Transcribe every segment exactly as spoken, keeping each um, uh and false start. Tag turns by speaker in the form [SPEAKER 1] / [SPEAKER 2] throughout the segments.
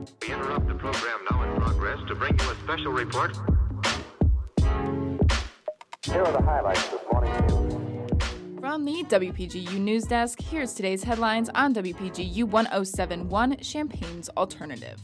[SPEAKER 1] We interrupt the program now in progress to bring you a special report.
[SPEAKER 2] Here are the highlights this morning news.
[SPEAKER 3] From the W P G U News Desk, here's today's headlines on W P G U one oh seven point one, Champaign's Alternative.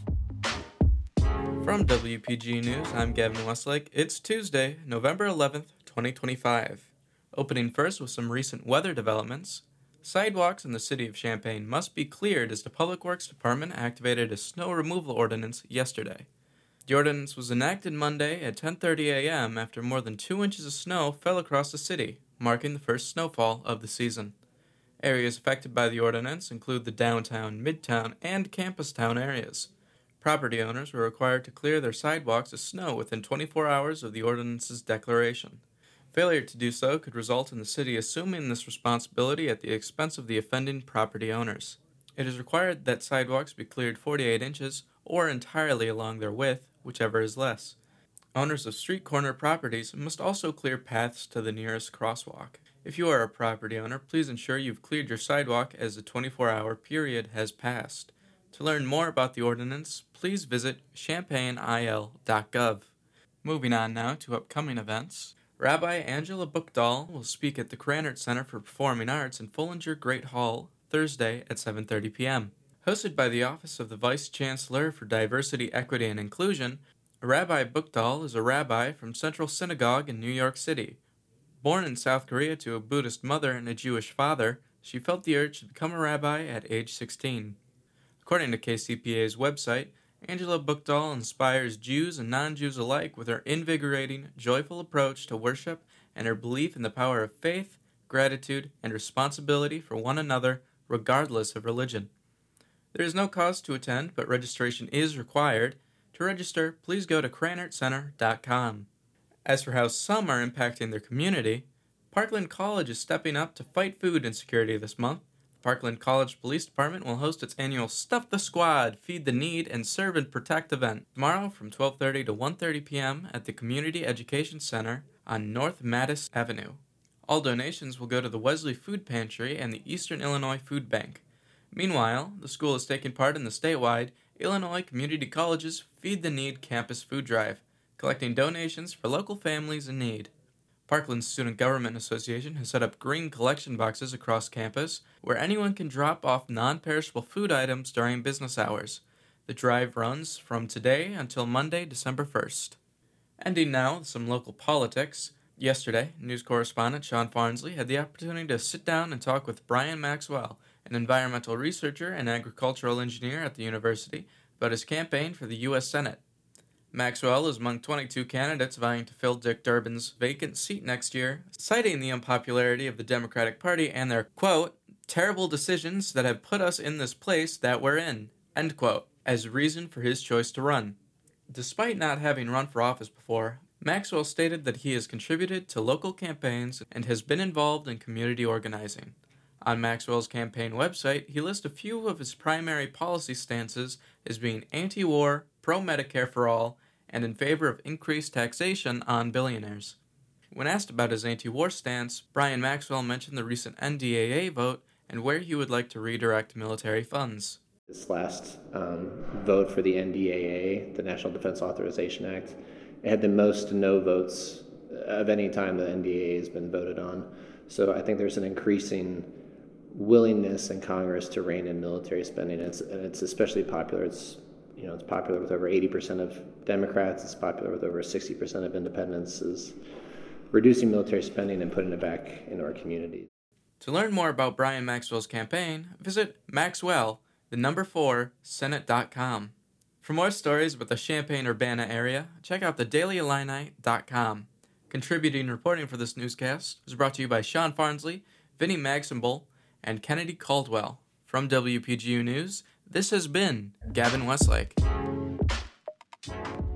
[SPEAKER 4] From W P G News, I'm Gavin Westlake. It's Tuesday, November eleventh, twenty twenty-five. Opening first with some recent weather developments. Sidewalks in the city of Champaign must be cleared as the Public Works Department activated a snow removal ordinance yesterday. The ordinance was enacted Monday at ten thirty a.m. after more than two inches of snow fell across the city, marking the first snowfall of the season. Areas affected by the ordinance include the downtown, midtown, and campus town areas. Property owners were required to clear their sidewalks of snow within twenty-four hours of the ordinance's declaration. Failure to do so could result in the city assuming this responsibility at the expense of the offending property owners. It is required that sidewalks be cleared forty-eight inches or entirely along their width, whichever is less. Owners of street corner properties must also clear paths to the nearest crosswalk. If you are a property owner, please ensure you've cleared your sidewalk as the twenty-four hour period has passed. To learn more about the ordinance, please visit champaign I L dot gov. Moving on now to upcoming events. Rabbi Angela Buchdahl will speak at the Krannert Center for Performing Arts in Fullinger Great Hall Thursday at seven thirty p.m. Hosted by the Office of the Vice Chancellor for Diversity, Equity, and Inclusion, Rabbi Buchdahl is a rabbi from Central Synagogue in New York City. Born in South Korea to a Buddhist mother and a Jewish father, she felt the urge to become a rabbi at age sixteen. According to K C P A's website, Angela Buchdahl inspires Jews and non-Jews alike with her invigorating, joyful approach to worship and her belief in the power of faith, gratitude, and responsibility for one another, regardless of religion. There is no cost to attend, but registration is required. To register, please go to krannert center dot com. As for how some are impacting their community, Parkland College is stepping up to fight food insecurity this month. Parkland College Police Department will host its annual Stuff the Squad, Feed the Need, and Serve and Protect event tomorrow from twelve thirty to one thirty p.m. at the Community Education Center on North Mattis Avenue. All donations will go to the Wesley Food Pantry and the Eastern Illinois Food Bank. Meanwhile, the school is taking part in the statewide Illinois Community College's Feed the Need Campus Food Drive, collecting donations for local families in need. Parkland's Student Government Association has set up green collection boxes across campus where anyone can drop off non-perishable food items during business hours. The drive runs from today until Monday, December first. Ending now with some local politics. Yesterday, news correspondent Sean Farnsley had the opportunity to sit down and talk with Brian Maxwell, an environmental researcher and agricultural engineer at the university, about his campaign for the U S Senate. Maxwell is among twenty-two candidates vying to fill Dick Durbin's vacant seat next year, citing the unpopularity of the Democratic Party and their, quote, terrible decisions that have put us in this place that we're in, end quote, as reason for his choice to run. Despite not having run for office before, Maxwell stated that he has contributed to local campaigns and has been involved in community organizing. On Maxwell's campaign website, he lists a few of his primary policy stances as being anti-war, pro-Medicare for all, and in favor of increased taxation on billionaires. When asked about his anti-war stance, Brian Maxwell mentioned the recent N D A A vote and where he would like to redirect military funds.
[SPEAKER 5] This last um, vote for the N D A A, the National Defense Authorization Act, it had the most no votes of any time the N D A A has been voted on. So I think there's an increasing willingness in Congress to rein in military spending, and it's, and it's especially popular. It's you know it's popular with over eighty percent of Democrats. It's popular with over sixty percent of independents. Is reducing military spending and putting it back into our communities.
[SPEAKER 4] To learn more about Brian Maxwell's campaign, visit Maxwell, the number four, senate dot com. For more stories about the Champaign-Urbana area, check out the daily illini dot com. Contributing and reporting for this newscast was brought to you by Sean Farnsley, Vinnie Magsimbol, and Kennedy Caldwell. From W P G U News, this has been Gavin Westlake.